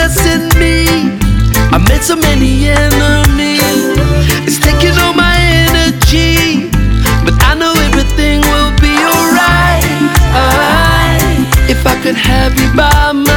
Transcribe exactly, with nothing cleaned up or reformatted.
possessing me. I met so many enemies. It's taking all my energy, but I know everything will be alright. If I could have you by my